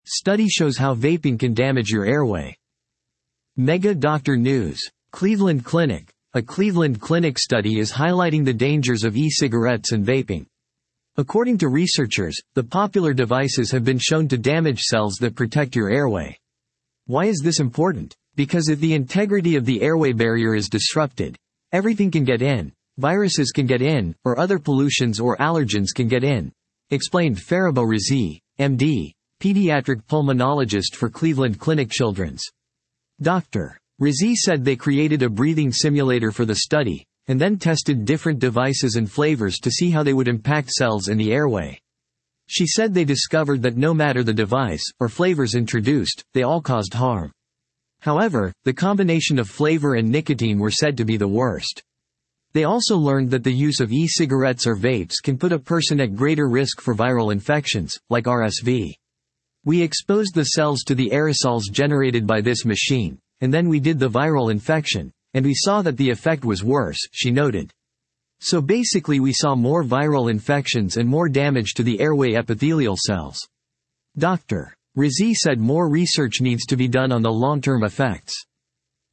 Study shows how vaping can damage your airway. Mega Doctor News. Cleveland Clinic. A Cleveland Clinic study is highlighting the dangers of e-cigarettes and vaping. According to researchers, the popular devices have been shown to damage cells that protect your airway. Why is this important? Because if the integrity of the airway barrier is disrupted, everything can get in. Viruses can get in, or other pollutions or allergens can get in, explained Fariba Rizzi, MD, pediatric pulmonologist for Cleveland Clinic Children's. Dr. Rizzi said they created a breathing simulator for the study, and then tested different devices and flavors to see how they would impact cells in the airway. She said they discovered that no matter the device, or flavors introduced, they all caused harm. However, the combination of flavor and nicotine were said to be the worst. They also learned that the use of e-cigarettes or vapes can put a person at greater risk for viral infections, like RSV. We exposed the cells to the aerosols generated by this machine, and then we did the viral infection, and we saw that the effect was worse, she noted. So basically we saw more viral infections and more damage to the airway epithelial cells. Dr. Rizzi said more research needs to be done on the long-term effects.